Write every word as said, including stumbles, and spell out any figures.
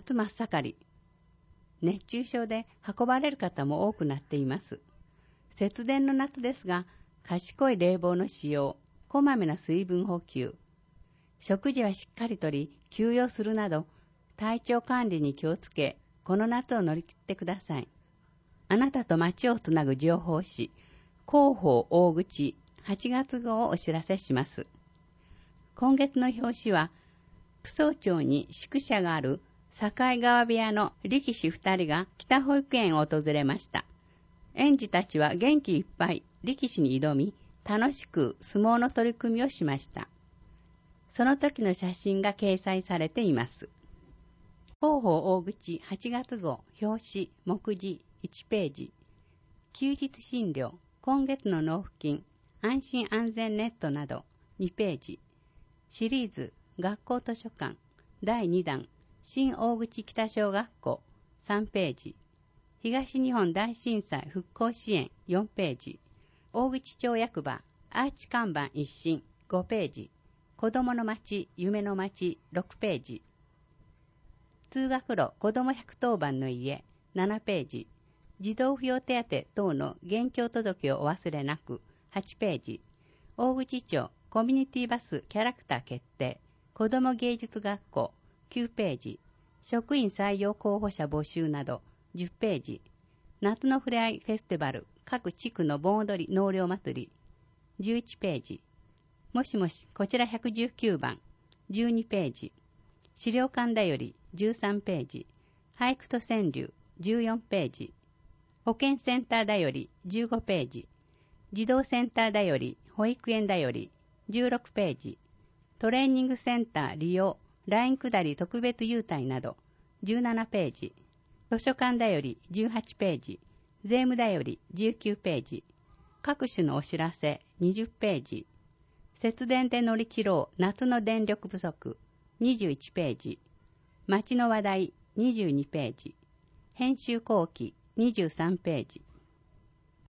夏真っ盛り。熱中症で運ばれる方も多くなっています。節電の夏ですが、賢い冷房の使用、こまめな水分補給、食事はしっかりとり、休養するなど、体調管理に気をつけ、この夏を乗り切ってください。あなたと街をつなぐ情報誌、広報大口はちがつ号をお知らせします。今月の表紙は、区総町に宿舎がある境川部屋の力士二人が北保育園を訪れました。園児たちは元気いっぱい力士に挑み、楽しく相撲の取り組みをしました。その時の写真が掲載されています。広報大口はちがつ号表紙目次いちページ。休日診療、今月の納付金、安心安全ネットなどにページ。シリーズ学校図書館だいにだん新大口北小学校さんページ。東日本大震災復興支援よんページ。大口町役場アーチ看板一新ごページ。子どもの街夢の街ろくページ。通学路子どもひゃくとおばんの家ななページ。児童扶養手当等の現況届をお忘れなくはちページ。大口町コミュニティバスキャラクター決定子ども芸術学校きゅうページ。職員採用候補者募集などじゅっページ。夏のふれあいフェスティバル各地区の盆踊り納涼祭りじゅういちページ。もしもしこちらひゃくじゅうきゅうばんじゅうにページ。資料館だよりじゅうさんページ。俳句と川柳じゅうよんページ。保健センターだよりじゅうごページ。児童センターだより保育園だよりじゅうろくページ。トレーニングセンター利用ライン下り特別優待などじゅうななページ。図書館だよりじゅうはちページ。税務だよりじゅうきゅうページ。各種のお知らせにじゅっページ。節電で乗り切ろう夏の電力不足にじゅういちページ。街の話題にじゅうにページ。編集後期にじゅうさんページ。